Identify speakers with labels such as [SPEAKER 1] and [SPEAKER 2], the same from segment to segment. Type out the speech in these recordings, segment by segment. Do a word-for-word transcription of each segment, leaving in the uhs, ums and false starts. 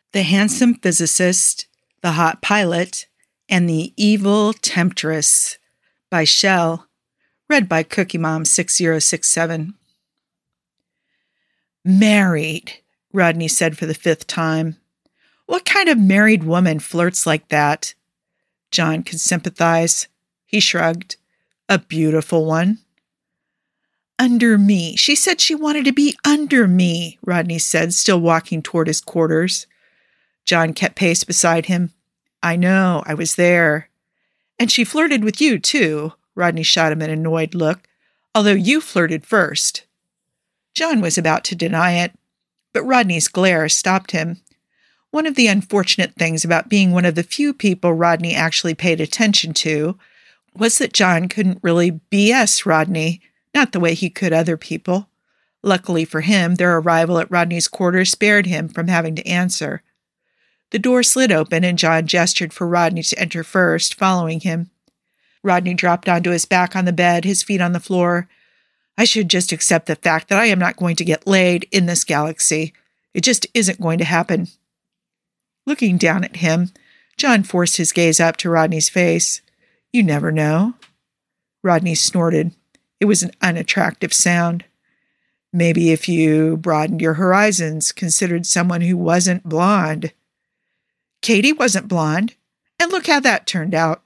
[SPEAKER 1] The Handsome Physicist, the Hot Pilot, and the Evil Temptress by Shell, read by Cookie Mom six zero six seven. Married, Rodney said for the fifth time. What kind of married woman flirts like that? John could sympathize. He shrugged. A beautiful one. Under me. She said she wanted to be under me, Rodney said, still walking toward his quarters. John kept pace beside him. I know, I was there. And she flirted with you, too, Rodney shot him an annoyed look, although you flirted first. John was about to deny it, but Rodney's glare stopped him. One of the unfortunate things about being one of the few people Rodney actually paid attention to was that John couldn't really B S Rodney, not the way he could other people. Luckily for him, their arrival at Rodney's quarters spared him from having to answer. The door slid open, and John gestured for Rodney to enter first, following him. Rodney dropped onto his back on the bed, his feet on the floor. I should just accept the fact that I am not going to get laid in this galaxy. It just isn't going to happen. Looking down at him, John forced his gaze up to Rodney's face. You never know. Rodney snorted. It was an unattractive sound. Maybe if you broadened your horizons, considered someone who wasn't blonde. Katie wasn't blonde, and look how that turned out.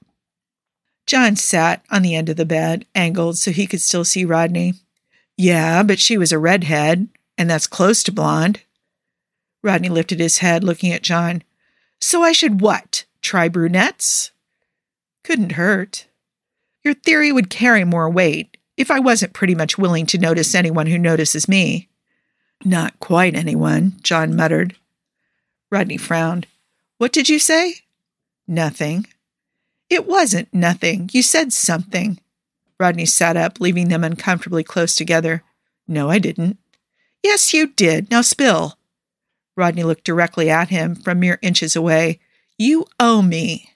[SPEAKER 1] John sat on the end of the bed, angled so he could still see Rodney. Yeah, but she was a redhead, and that's close to blonde. Rodney lifted his head, looking at John. So I should what? Try brunettes? Couldn't hurt. Your theory would carry more weight if I wasn't pretty much willing to notice anyone who notices me. Not quite anyone, John muttered. Rodney frowned. What did you say? Nothing. It wasn't nothing. You said something. Rodney sat up, leaving them uncomfortably close together. No, I didn't. Yes, you did. Now spill. Rodney looked directly at him from mere inches away. You owe me.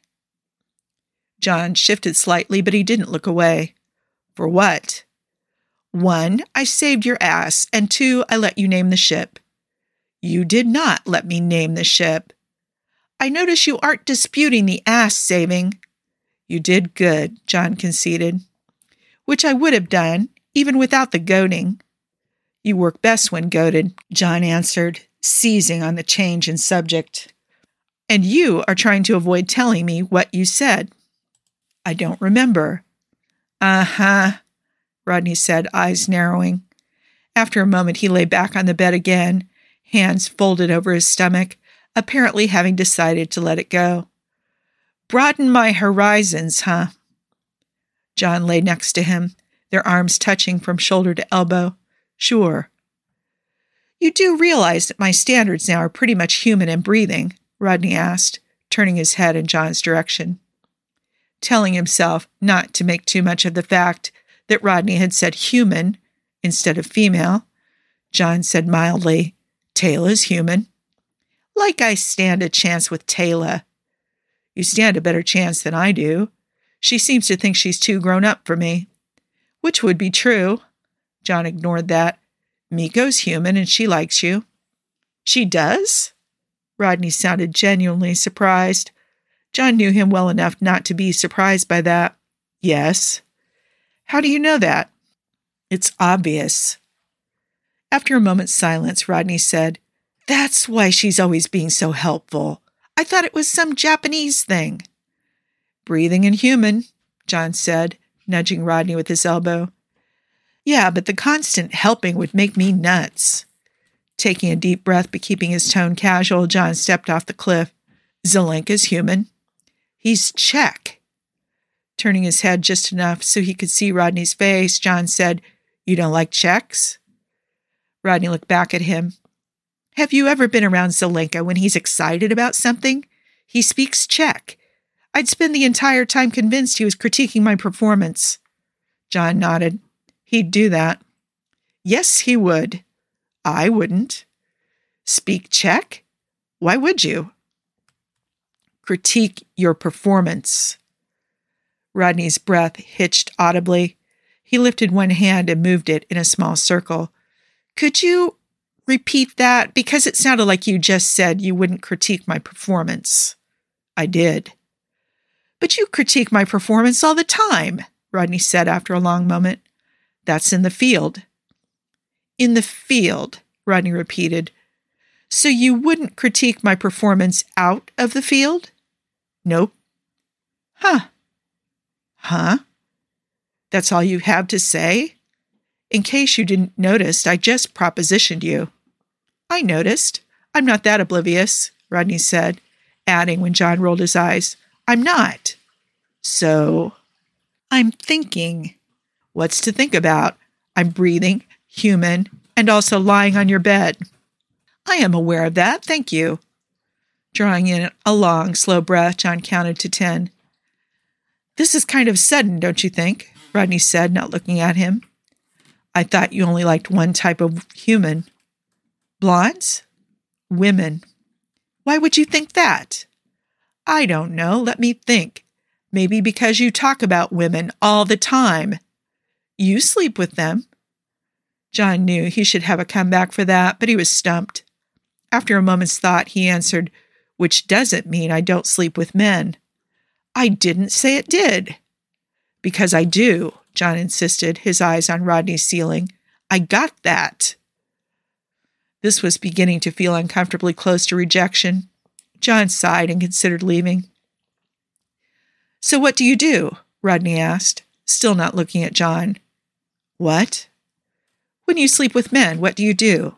[SPEAKER 1] John shifted slightly, but he didn't look away. For what? One, I saved your ass, and two, I let you name the ship. You did not let me name the ship. I notice you aren't disputing the ass saving. You did good, John conceded. Which I would have done, even without the goading. You work best when goaded, John answered, seizing on the change in subject. And you are trying to avoid telling me what you said. I don't remember. Uh-huh, Rodney said, eyes narrowing. After a moment, he lay back on the bed again, hands folded over his stomach, apparently having decided to let it go. Broaden my horizons, huh? John lay next to him, their arms touching from shoulder to elbow. Sure. You do realize that my standards now are pretty much human and breathing, Rodney asked, turning his head in John's direction. Telling himself not to make too much of the fact that Rodney had said human instead of female, John said mildly, Tayla's human. Like I stand a chance with Tayla. You stand a better chance than I do. She seems to think she's too grown up for me. Which would be true. John ignored that. Miko's human and she likes you. She does? Rodney sounded genuinely surprised. John knew him well enough not to be surprised by that. Yes. How do you know that? It's obvious. After a moment's silence, Rodney said, That's why she's always being so helpful. I thought it was some Japanese thing. Breathing and human, John said, nudging Rodney with his elbow. Yeah, but the constant helping would make me nuts. Taking a deep breath but keeping his tone casual, John stepped off the cliff. Zelenka's human. He's Czech. Turning his head just enough so he could see Rodney's face, John said, You don't like Czechs? Rodney looked back at him. Have you ever been around Zelenka when he's excited about something? He speaks Czech. I'd spend the entire time convinced he was critiquing my performance. John nodded. He'd do that. Yes, he would. I wouldn't. Speak Czech? Why would you? Critique your performance. Rodney's breath hitched audibly. He lifted one hand and moved it in a small circle. Could you repeat that? Because it sounded like you just said you wouldn't critique my performance. I did. But you critique my performance all the time, Rodney said after a long moment. That's in the field. In the field, Rodney repeated. So you wouldn't critique my performance out of the field? Nope. Huh. Huh? That's all you have to say? In case you didn't notice, I just propositioned you. I noticed. I'm not that oblivious, Rodney said, adding when John rolled his eyes, I'm not. So, I'm thinking. What's to think about? I'm breathing, human, and also lying on your bed. I am aware of that, thank you. Drawing in a long, slow breath, John counted to ten. This is kind of sudden, don't you think? Rodney said, not looking at him. I thought you only liked one type of human. Blondes? Women. Why would you think that? I don't know. Let me think. Maybe because you talk about women all the time. You sleep with them. John knew he should have a comeback for that, but he was stumped. After a moment's thought, he answered, which doesn't mean I don't sleep with men. I didn't say it did. Because I do, John insisted, his eyes on Rodney's ceiling. I got that. This was beginning to feel uncomfortably close to rejection. John sighed and considered leaving. So what do you do? Rodney asked, still not looking at John. What? When you sleep with men, what do you do?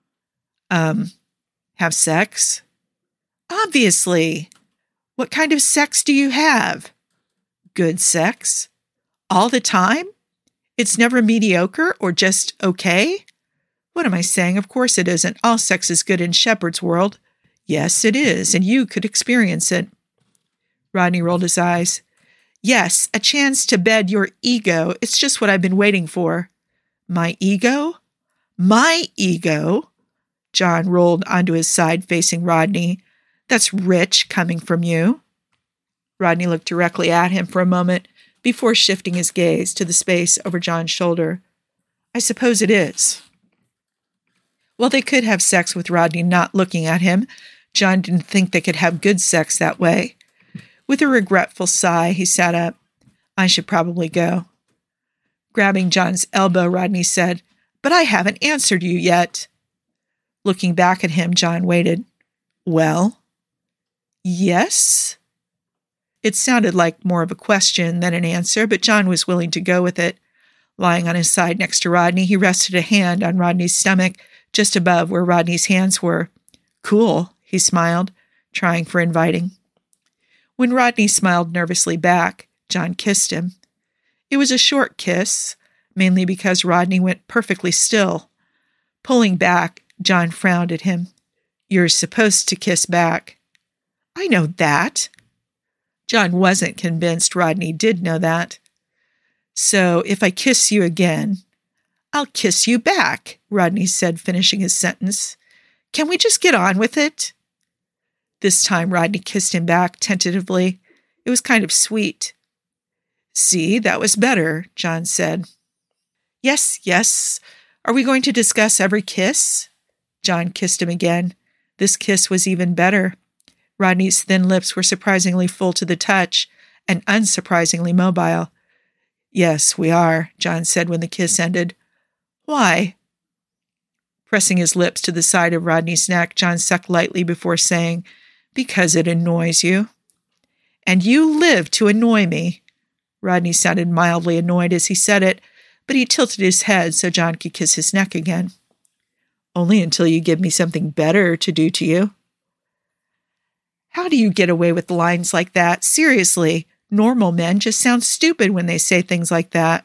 [SPEAKER 1] Um, have sex? Obviously. What kind of sex do you have? Good sex? All the time? It's never mediocre or just okay? What am I saying? Of course it isn't. All sex is good in Shepard's world. Yes, it is, and you could experience it. Rodney rolled his eyes. Yes, a chance to bed your ego. It's just what I've been waiting for. My ego? My ego? John rolled onto his side facing Rodney. That's rich coming from you. Rodney looked directly at him for a moment before shifting his gaze to the space over John's shoulder. I suppose it is. Well, they could have sex with Rodney not looking at him. John didn't think they could have good sex that way. With a regretful sigh, he sat up. I should probably go. Grabbing John's elbow, Rodney said, But I haven't answered you yet. Looking back at him, John waited. Well? Yes? It sounded like more of a question than an answer, but John was willing to go with it. Lying on his side next to Rodney, he rested a hand on Rodney's stomach, just above where Rodney's hands were. Cool, he smiled, trying for inviting. When Rodney smiled nervously back, John kissed him. It was a short kiss, mainly because Rodney went perfectly still. Pulling back, John frowned at him. You're supposed to kiss back. I know that. John wasn't convinced Rodney did know that. So if I kiss you again, I'll kiss you back, Rodney said, finishing his sentence. Can we just get on with it? This time Rodney kissed him back tentatively. It was kind of sweet. See, that was better, John said. Yes, yes. Are we going to discuss every kiss? John kissed him again. This kiss was even better. Rodney's thin lips were surprisingly full to the touch and unsurprisingly mobile. Yes, we are, John said when the kiss ended. Why? Pressing his lips to the side of Rodney's neck, John sucked lightly before saying, Because it annoys you. And you live to annoy me. Rodney sounded mildly annoyed as he said it, but he tilted his head so John could kiss his neck again. Only until you give me something better to do to you. How do you get away with lines like that? Seriously, normal men just sound stupid when they say things like that.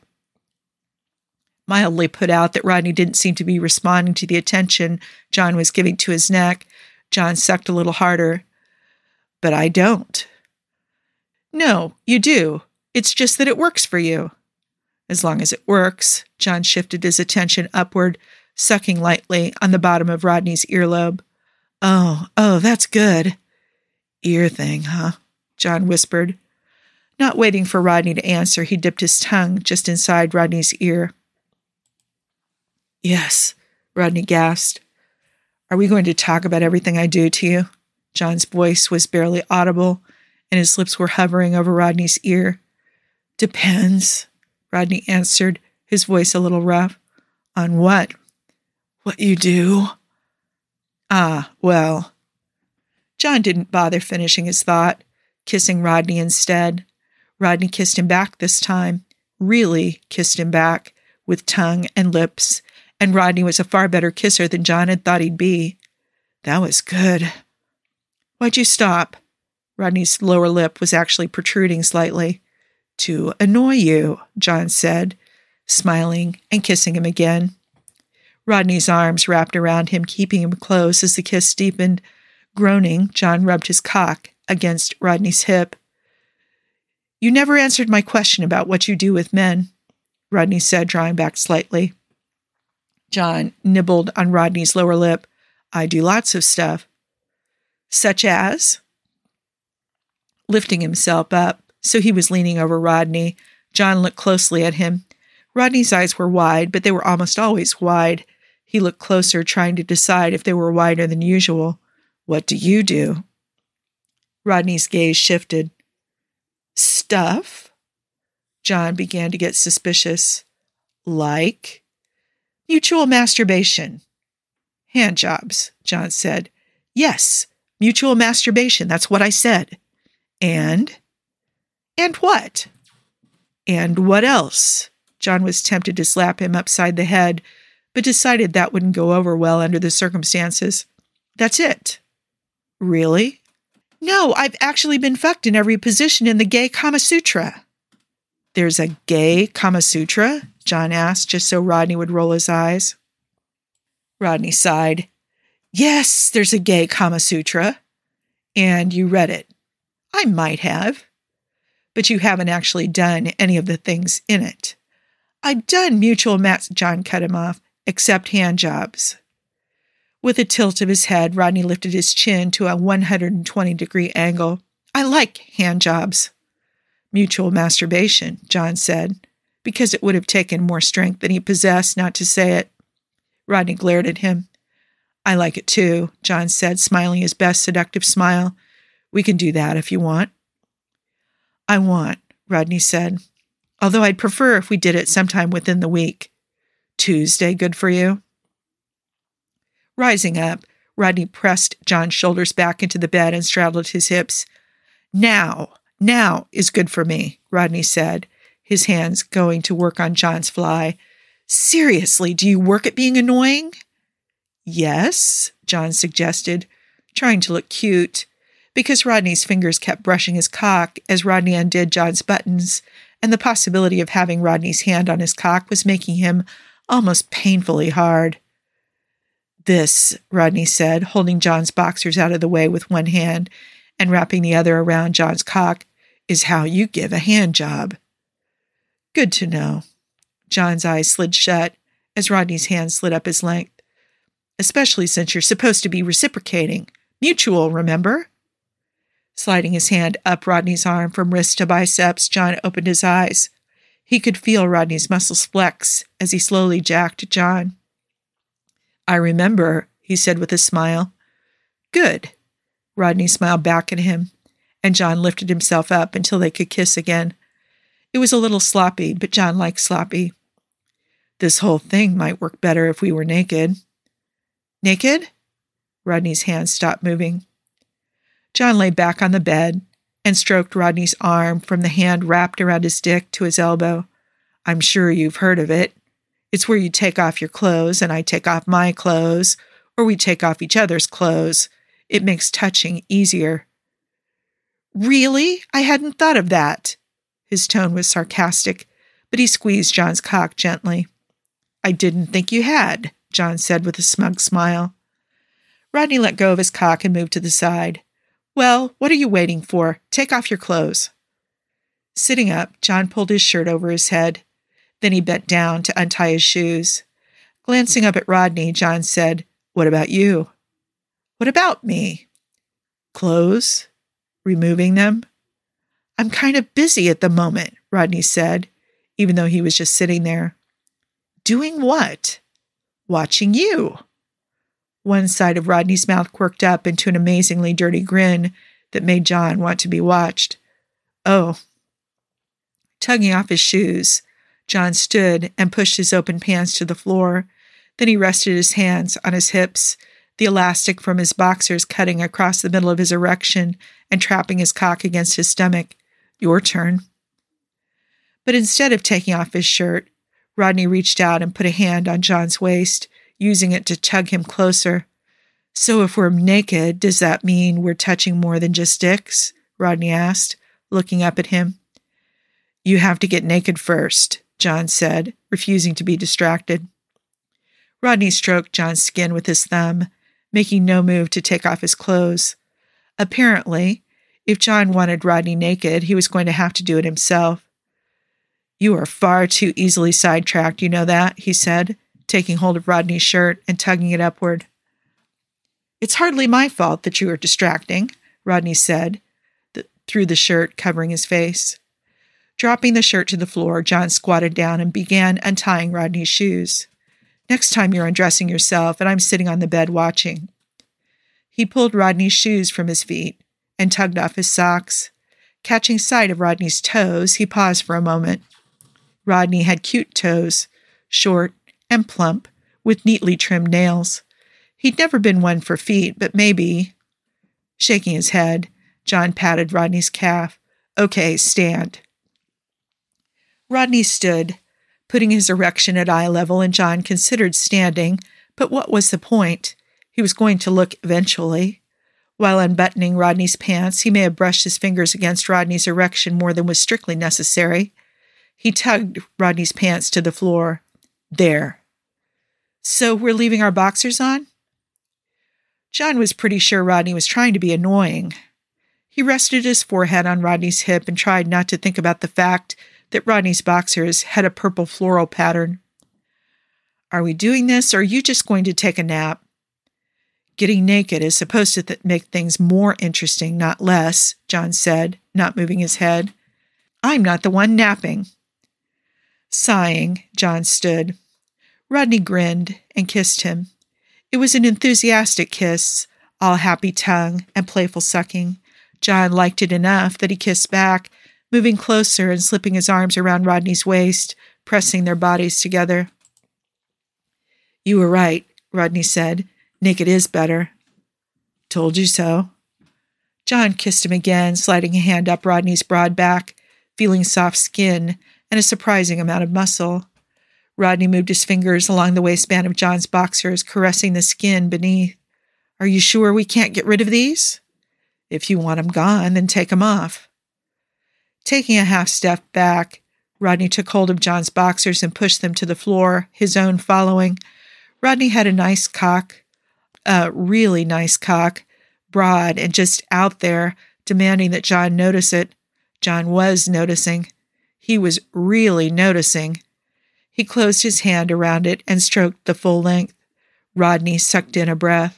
[SPEAKER 1] Mildly put out that Rodney didn't seem to be responding to the attention John was giving to his neck, John sucked a little harder. But I don't. No, you do. It's just that it works for you. As long as it works, John shifted his attention upward, sucking lightly on the bottom of Rodney's earlobe. Oh, oh, that's good. Ear thing, huh? John whispered. Not waiting for Rodney to answer, he dipped his tongue just inside Rodney's ear. Yes, Rodney gasped. Are we going to talk about everything I do to you? John's voice was barely audible, and his lips were hovering over Rodney's ear. Depends, Rodney answered, his voice a little rough. On what? What you do? Ah, well. John didn't bother finishing his thought, kissing Rodney instead. Rodney kissed him back this time, really kissed him back, with tongue and lips, and Rodney was a far better kisser than John had thought he'd be. That was good. Why'd you stop? Rodney's lower lip was actually protruding slightly. To annoy you, John said, smiling and kissing him again. Rodney's arms wrapped around him, keeping him close as the kiss deepened. Groaning, John rubbed his cock against Rodney's hip. You never answered my question about what you do with men, Rodney said, drawing back slightly. John nibbled on Rodney's lower lip. I do lots of stuff. Such as? Lifting himself up, so he was leaning over Rodney, John looked closely at him. Rodney's eyes were wide, but they were almost always wide. He looked closer, trying to decide if they were wider than usual. What do you do? Rodney's gaze shifted. Stuff? John began to get suspicious. Like? Mutual masturbation. Hand jobs, John said. Yes, mutual masturbation, that's what I said. And? And what? And what else? John was tempted to slap him upside the head, but decided that wouldn't go over well under the circumstances. That's it. Really? No, I've actually been fucked in every position in the gay Kama Sutra. There's a gay Kama Sutra? John asked, just so Rodney would roll his eyes. Rodney sighed. Yes, there's a gay Kama Sutra. And you read it. I might have. But you haven't actually done any of the things in it. I've done mutual mats, John cut him off, except hand jobs. With a tilt of his head, Rodney lifted his chin to a one hundred twenty degree angle. I like hand jobs. Mutual masturbation, John said, because it would have taken more strength than he possessed not to say it. Rodney glared at him. I like it too, John said, smiling his best seductive smile. We can do that if you want. I want, Rodney said, although I'd prefer if we did it sometime within the week. Tuesday good for you? Rising up, Rodney pressed John's shoulders back into the bed and straddled his hips. Now, now is good for me, Rodney said, his hands going to work on John's fly. Seriously, do you work at being annoying? Yes, John suggested, trying to look cute, because Rodney's fingers kept brushing his cock as Rodney undid John's buttons, and the possibility of having Rodney's hand on his cock was making him almost painfully hard. This, Rodney said, holding John's boxers out of the way with one hand and wrapping the other around John's cock, is how you give a hand job. Good to know. John's eyes slid shut as Rodney's hand slid up his length. Especially since you're supposed to be reciprocating. Mutual, remember? Sliding his hand up Rodney's arm from wrist to biceps, John opened his eyes. He could feel Rodney's muscles flex as he slowly jacked John. I remember, he said with a smile. Good. Rodney smiled back at him, and John lifted himself up until they could kiss again. It was a little sloppy, but John liked sloppy. This whole thing might work better if we were naked. Naked? Rodney's hand stopped moving. John lay back on the bed and stroked Rodney's arm from the hand wrapped around his dick to his elbow. I'm sure you've heard of it. It's where you take off your clothes and I take off my clothes, or we take off each other's clothes. It makes touching easier. Really? I hadn't thought of that. His tone was sarcastic, but he squeezed John's cock gently. I didn't think you had, John said with a smug smile. Rodney let go of his cock and moved to the side. Well, what are you waiting for? Take off your clothes. Sitting up, John pulled his shirt over his head. Then he bent down to untie his shoes. Glancing up at Rodney, John said, What about you? What about me? Clothes? Removing them? I'm kind of busy at the moment, Rodney said, even though he was just sitting there. Doing what? Watching you. One side of Rodney's mouth quirked up into an amazingly dirty grin that made John want to be watched. Oh. Tugging off his shoes, John stood and pushed his open pants to the floor. Then he rested his hands on his hips, the elastic from his boxers cutting across the middle of his erection and trapping his cock against his stomach. Your turn. But instead of taking off his shirt, Rodney reached out and put a hand on John's waist, using it to tug him closer. So if we're naked, does that mean we're touching more than just dicks? Rodney asked, looking up at him. You have to get naked first, John said, refusing to be distracted. Rodney stroked John's skin with his thumb, making no move to take off his clothes. Apparently, if John wanted Rodney naked, he was going to have to do it himself. You are far too easily sidetracked, you know that, he said, taking hold of Rodney's shirt and tugging it upward. It's hardly my fault that you are distracting, Rodney said, th- through the shirt covering his face. Dropping the shirt to the floor, John squatted down and began untying Rodney's shoes. Next time you're undressing yourself and I'm sitting on the bed watching. He pulled Rodney's shoes from his feet and tugged off his socks. Catching sight of Rodney's toes, he paused for a moment. Rodney had cute toes, short and plump, with neatly trimmed nails. He'd never been one for feet, but maybe... Shaking his head, John patted Rodney's calf. Okay, stand. Rodney stood, putting his erection at eye level, and John considered standing, but what was the point? He was going to look eventually. While unbuttoning Rodney's pants, he may have brushed his fingers against Rodney's erection more than was strictly necessary. He tugged Rodney's pants to the floor. There. So we're leaving our boxers on? John was pretty sure Rodney was trying to be annoying. He rested his forehead on Rodney's hip and tried not to think about the fact that Rodney's boxers had a purple floral pattern. Are we doing this, or are you just going to take a nap? Getting naked is supposed to th- make things more interesting, not less, John said, not moving his head. I'm not the one napping. Sighing, John stood. Rodney grinned and kissed him. It was an enthusiastic kiss, all happy tongue and playful sucking. John liked it enough that he kissed back, moving closer and slipping his arms around Rodney's waist, pressing their bodies together. You were right, Rodney said. Naked is better. Told you so. John kissed him again, sliding a hand up Rodney's broad back, feeling soft skin and a surprising amount of muscle. Rodney moved his fingers along the waistband of John's boxers, caressing the skin beneath. Are you sure we can't get rid of these? If you want them gone, then take them off. Taking a half step back, Rodney took hold of John's boxers and pushed them to the floor, his own following. Rodney had a nice cock, a really nice cock, broad and just out there, demanding that John notice it. John was noticing. He was really noticing. He closed his hand around it and stroked the full length. Rodney sucked in a breath.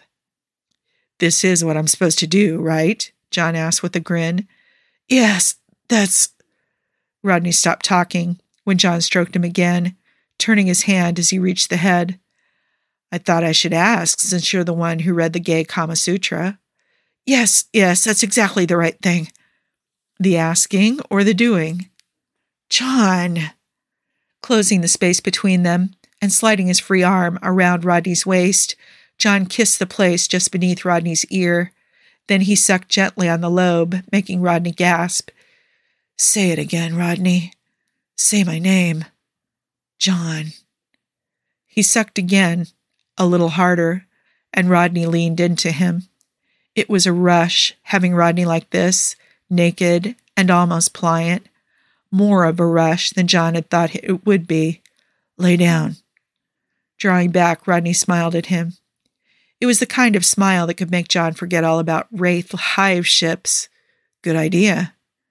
[SPEAKER 1] This is what I'm supposed to do, right? John asked with a grin. Yes, that's... Rodney stopped talking when John stroked him again, turning his hand as he reached the head. I thought I should ask, since you're the one who read the gay Kama Sutra. Yes, yes, that's exactly the right thing. The asking or the doing? John... Closing the space between them and sliding his free arm around Rodney's waist, John kissed the place just beneath Rodney's ear. Then he sucked gently on the lobe, making Rodney gasp. Say it again, Rodney. Say my name. John. He sucked again, a little harder, and Rodney leaned into him. It was a rush, having Rodney like this, naked and almost pliant. More of a rush than John had thought it would be. Lay down. Drawing back, Rodney smiled at him. It was the kind of smile that could make John forget all about wraith hive ships. Good idea.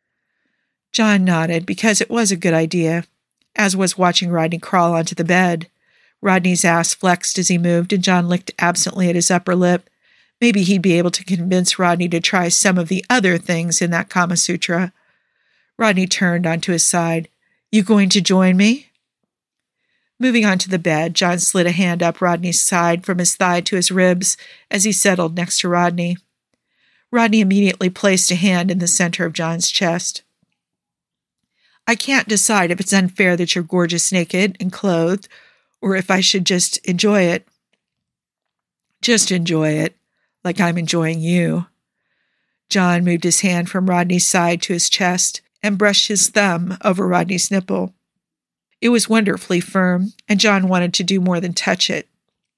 [SPEAKER 1] John nodded because it was a good idea, as was watching Rodney crawl onto the bed. Rodney's ass flexed as he moved, and John licked absently at his upper lip. Maybe he'd be able to convince Rodney to try some of the other things in that Kama Sutra. Rodney turned onto his side. You going to join me? Moving on to the bed, John slid a hand up Rodney's side from his thigh to his ribs as he settled next to Rodney. Rodney immediately placed a hand in the center of John's chest. I can't decide if it's unfair that you're gorgeous naked and clothed, or if I should just enjoy it. Just enjoy it, like I'm enjoying you. John moved his hand from Rodney's side to his chest and brushed his thumb over Rodney's nipple. It was wonderfully firm, and John wanted to do more than touch it.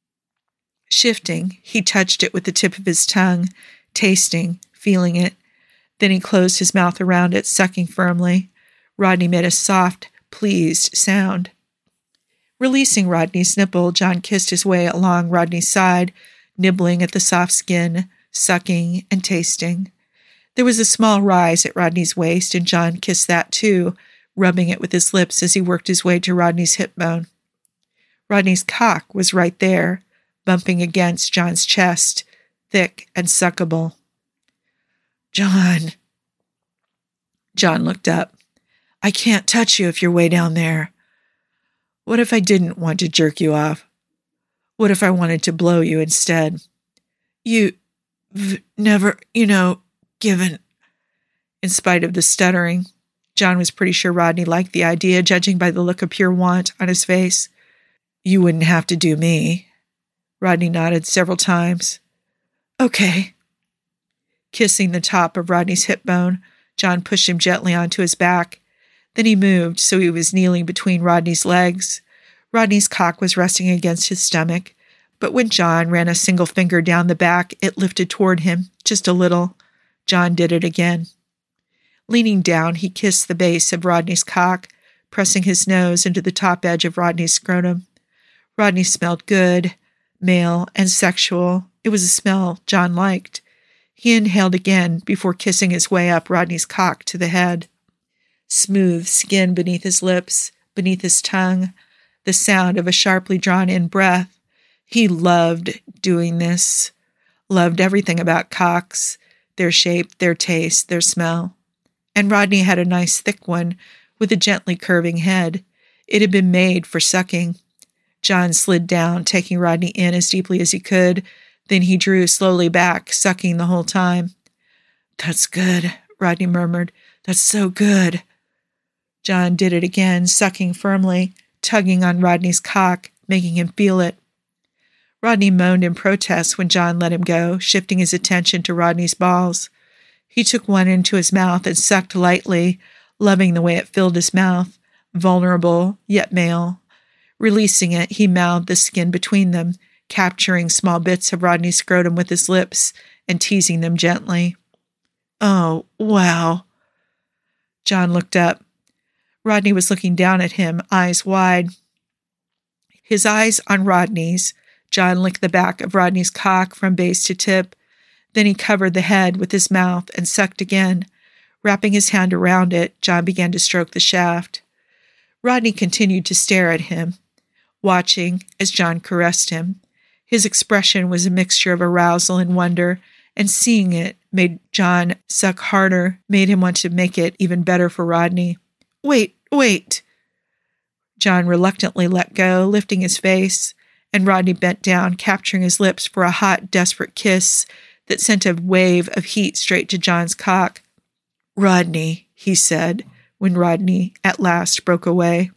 [SPEAKER 1] Shifting, he touched it with the tip of his tongue, tasting, feeling it. Then he closed his mouth around it, sucking firmly. Rodney made a soft, pleased sound. Releasing Rodney's nipple, John kissed his way along Rodney's side, nibbling at the soft skin, sucking and tasting. There was a small rise at Rodney's waist, and John kissed that too, rubbing it with his lips as he worked his way to Rodney's hip bone. Rodney's cock was right there, bumping against John's chest, thick and suckable. John. John looked up. I can't touch you if you're way down there. What if I didn't want to jerk you off? What if I wanted to blow you instead? You've never, you know, given... In spite of the stuttering, John was pretty sure Rodney liked the idea, judging by the look of pure want on his face. You wouldn't have to do me. Rodney nodded several times. Okay. Kissing the top of Rodney's hip bone, John pushed him gently onto his back. Then he moved, so he was kneeling between Rodney's legs. Rodney's cock was resting against his stomach, but when John ran a single finger down the back, it lifted toward him, just a little. John did it again. Leaning down, he kissed the base of Rodney's cock, pressing his nose into the top edge of Rodney's scrotum. Rodney smelled good, male, and sexual. It was a smell John liked. He inhaled again before kissing his way up Rodney's cock to the head. Smooth skin beneath his lips, beneath his tongue, the sound of a sharply drawn-in breath. He loved doing this, loved everything about cocks, their shape, their taste, their smell. And Rodney had a nice thick one with a gently curving head. It had been made for sucking. John slid down, taking Rodney in as deeply as he could. Then he drew slowly back, sucking the whole time. That's good, Rodney murmured. That's so good. John did it again, sucking firmly, tugging on Rodney's cock, making him feel it. Rodney moaned in protest when John let him go, shifting his attention to Rodney's balls. He took one into his mouth and sucked lightly, loving the way it filled his mouth, vulnerable, yet male. Releasing it, he mouthed the skin between them, capturing small bits of Rodney's scrotum with his lips and teasing them gently. Oh, wow. John looked up. Rodney was looking down at him, eyes wide. His eyes on Rodney's, John licked the back of Rodney's cock from base to tip. Then he covered the head with his mouth and sucked again. Wrapping his hand around it, John began to stroke the shaft. Rodney continued to stare at him, watching as John caressed him. His expression was a mixture of arousal and wonder, and seeing it made John suck harder, made him want to make it even better for Rodney. Wait, wait! John reluctantly let go, lifting his face, and Rodney bent down, capturing his lips for a hot, desperate kiss that sent a wave of heat straight to John's cock. Rodney, he said, when Rodney at last broke away.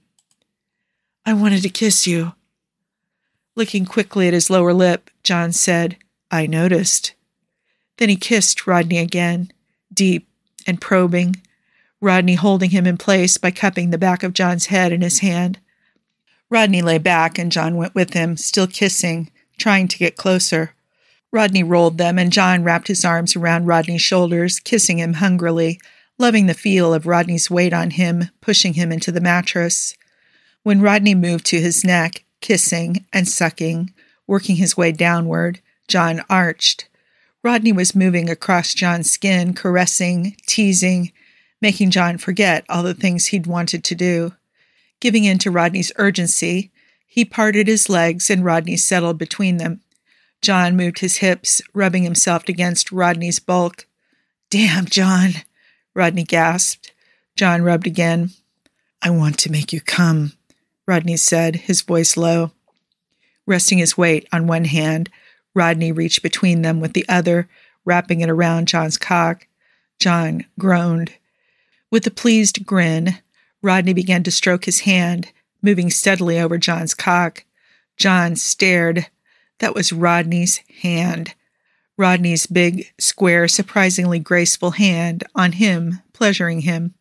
[SPEAKER 1] I wanted to kiss you. Looking quickly at his lower lip, John said, I noticed. Then he kissed Rodney again, deep and probing, Rodney holding him in place by cupping the back of John's head in his hand. Rodney lay back and John went with him, still kissing, trying to get closer. Rodney rolled them and John wrapped his arms around Rodney's shoulders, kissing him hungrily, loving the feel of Rodney's weight on him, pushing him into the mattress. When Rodney moved to his neck, kissing and sucking, working his way downward, John arched. Rodney was moving across John's skin, caressing, teasing, making John forget all the things he'd wanted to do. Giving in to Rodney's urgency, he parted his legs and Rodney settled between them. John moved his hips, rubbing himself against Rodney's bulk. Damn, John, Rodney gasped. John rubbed again. I want to make you come, Rodney said, his voice low. Resting his weight on one hand, Rodney reached between them with the other, wrapping it around John's cock. John groaned. With a pleased grin, Rodney began to stroke his hand, moving steadily over John's cock. John stared. That was Rodney's hand. Rodney's big, square, surprisingly graceful hand on him, pleasuring him.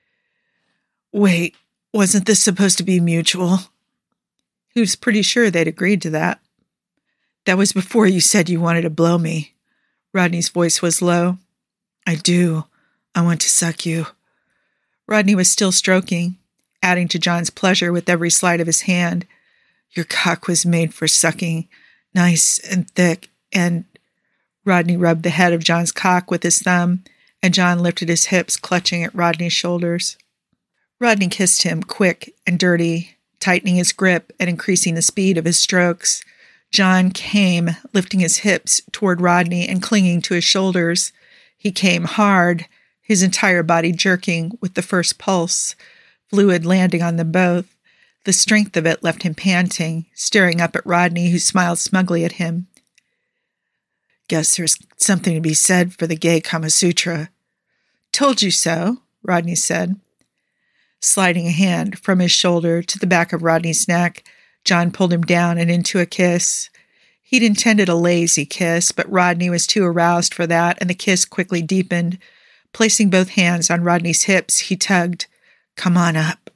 [SPEAKER 1] Wait, wasn't this supposed to be mutual? He was pretty sure they'd agreed to that. That was before you said you wanted to blow me. Rodney's voice was low. I do. I want to suck you. Rodney was still stroking, adding to John's pleasure with every slide of his hand. Your cock was made for sucking, nice and thick, and... Rodney rubbed the head of John's cock with his thumb, and John lifted his hips, clutching at Rodney's shoulders. Rodney kissed him, quick and dirty, tightening his grip and increasing the speed of his strokes. John came, lifting his hips toward Rodney and clinging to his shoulders. He came hard, his entire body jerking with the first pulse, fluid landing on them both. The strength of it left him panting, staring up at Rodney, who smiled smugly at him. Guess there's something to be said for the gay Kama Sutra. Told you so, Rodney said. Sliding a hand from his shoulder to the back of Rodney's neck, John pulled him down and into a kiss. He'd intended a lazy kiss, but Rodney was too aroused for that, and the kiss quickly deepened. Placing both hands on Rodney's hips, he tugged, Come on up.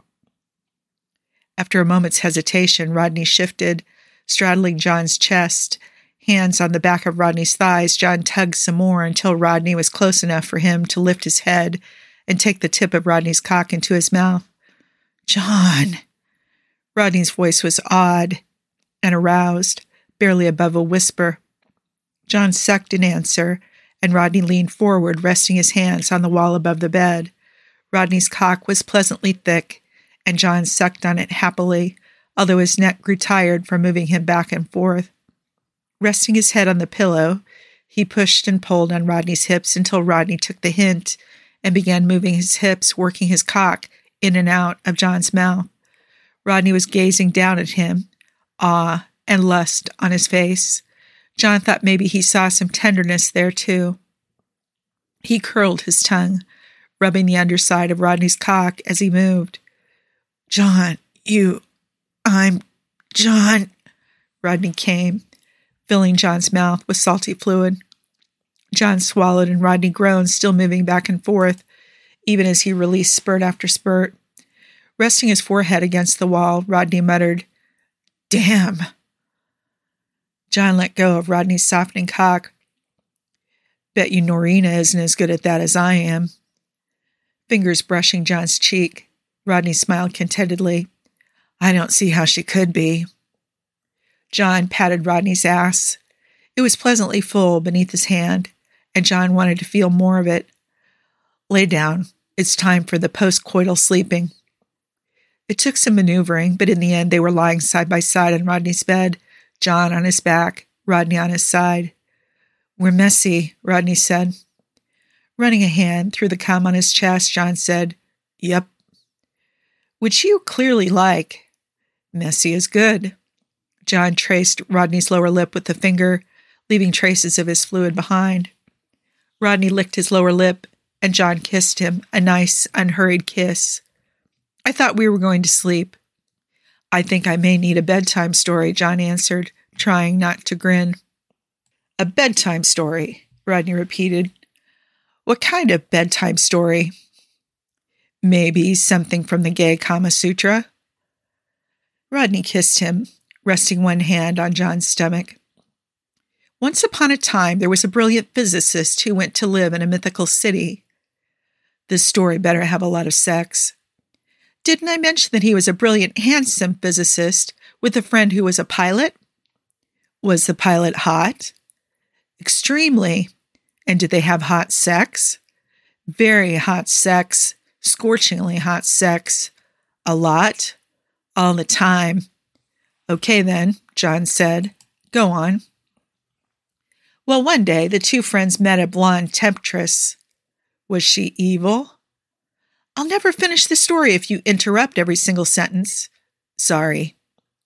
[SPEAKER 1] After a moment's hesitation, Rodney shifted, straddling John's chest. Hands on the back of Rodney's thighs, John tugged some more until Rodney was close enough for him to lift his head and take the tip of Rodney's cock into his mouth. John! Rodney's voice was odd and aroused, barely above a whisper. John sucked in answer, and Rodney leaned forward, resting his hands on the wall above the bed. Rodney's cock was pleasantly thick, and John sucked on it happily, although his neck grew tired from moving him back and forth. Resting his head on the pillow, he pushed and pulled on Rodney's hips until Rodney took the hint and began moving his hips, working his cock in and out of John's mouth. Rodney was gazing down at him, awe and lust on his face. John thought maybe he saw some tenderness there, too. He curled his tongue, rubbing the underside of Rodney's cock as he moved. John, you... I'm... John... Rodney came, filling John's mouth with salty fluid. John swallowed and Rodney groaned, still moving back and forth, even as he released spurt after spurt. Resting his forehead against the wall, Rodney muttered, Damn! John let go of Rodney's softening cock. Bet you Norina isn't as good at that as I am. Fingers brushing John's cheek, Rodney smiled contentedly. I don't see how she could be. John patted Rodney's ass. It was pleasantly full beneath his hand, and John wanted to feel more of it. Lay down. It's time for the post-coital sleeping. It took some maneuvering, but in the end they were lying side by side on Rodney's bed, John on his back, Rodney on his side. We're messy, Rodney said. Running a hand through the cum on his chest, John said, Yep. Which you clearly like. Messy is good. John traced Rodney's lower lip with the finger, leaving traces of his fluid behind. Rodney licked his lower lip, and John kissed him, a nice, unhurried kiss. I thought we were going to sleep. I think I may need a bedtime story, John answered, trying not to grin. A bedtime story, Rodney repeated. What kind of bedtime story? Maybe something from the gay Kama Sutra? Rodney kissed him, resting one hand on John's stomach. Once upon a time, there was a brilliant physicist who went to live in a mythical city. This story better have a lot of sex. Didn't I mention that he was a brilliant, handsome physicist with a friend who was a pilot? Was the pilot hot? Extremely. And did they have hot sex? Very hot sex. Scorchingly hot sex. A lot. All the time. Okay then, John said. Go on. Well, one day the two friends met a blonde temptress. Was she evil? I'll never finish the story if you interrupt every single sentence. Sorry.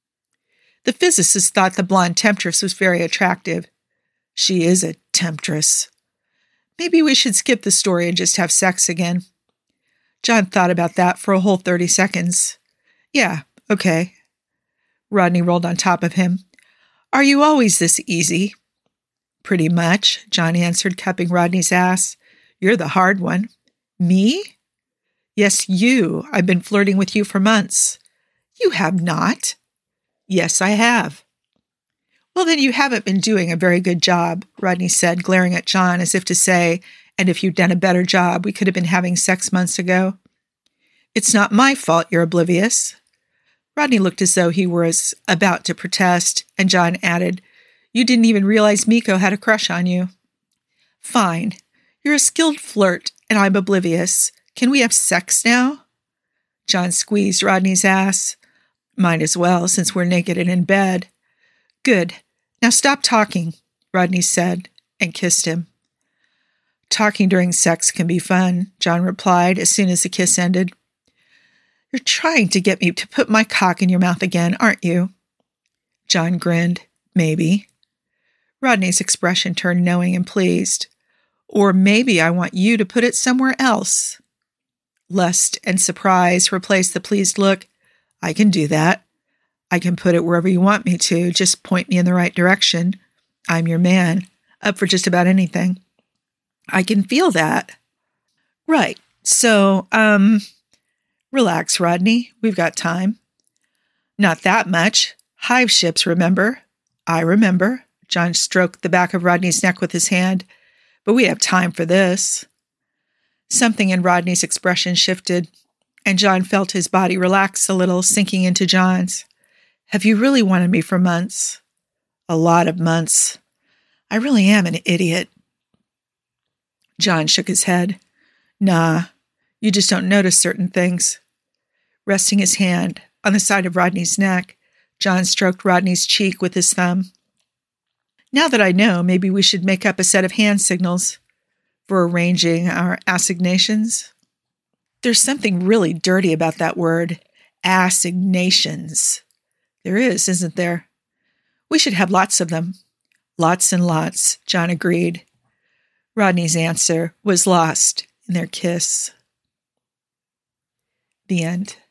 [SPEAKER 1] The physicist thought the blonde temptress was very attractive. She is a temptress. Maybe we should skip the story and just have sex again. John thought about that for a whole thirty seconds. Yeah, okay. Rodney rolled on top of him. Are you always this easy? Pretty much, John answered, cupping Rodney's ass. You're the hard one. Me? Yes, you. I've been flirting with you for months. You have not. Yes, I have. Well, then you haven't been doing a very good job, Rodney said, glaring at John as if to say, and if you'd done a better job, we could have been having sex months ago. It's not my fault you're oblivious. Rodney looked as though he was about to protest, and John added, You didn't even realize Miko had a crush on you. Fine. You're a skilled flirt, and I'm oblivious. Can we have sex now? John squeezed Rodney's ass. Might as well, since we're naked and in bed. Good. Now stop talking, Rodney said, and kissed him. Talking during sex can be fun, John replied as soon as the kiss ended. You're trying to get me to put my cock in your mouth again, aren't you? John grinned. Maybe. Rodney's expression turned knowing and pleased. Or maybe I want you to put it somewhere else. Lust and surprise replaced the pleased look. I can do that. I can put it wherever you want me to. Just point me in the right direction. I'm your man, up for just about anything. I can feel that. Right. So, um, relax, Rodney. We've got time. Not that much. Hive ships, remember? I remember. John stroked the back of Rodney's neck with his hand. But we have time for this. Something in Rodney's expression shifted, and John felt his body relax a little, sinking into John's. Have you really wanted me for months? A lot of months. I really am an idiot. John shook his head. Nah, you just don't notice certain things. Resting his hand on the side of Rodney's neck, John stroked Rodney's cheek with his thumb. Now that I know, maybe we should make up a set of hand signals for arranging our assignations. There's something really dirty about that word, assignations. There is, isn't there? We should have lots of them. Lots and lots, John agreed. Rodney's answer was lost in their kiss. The end.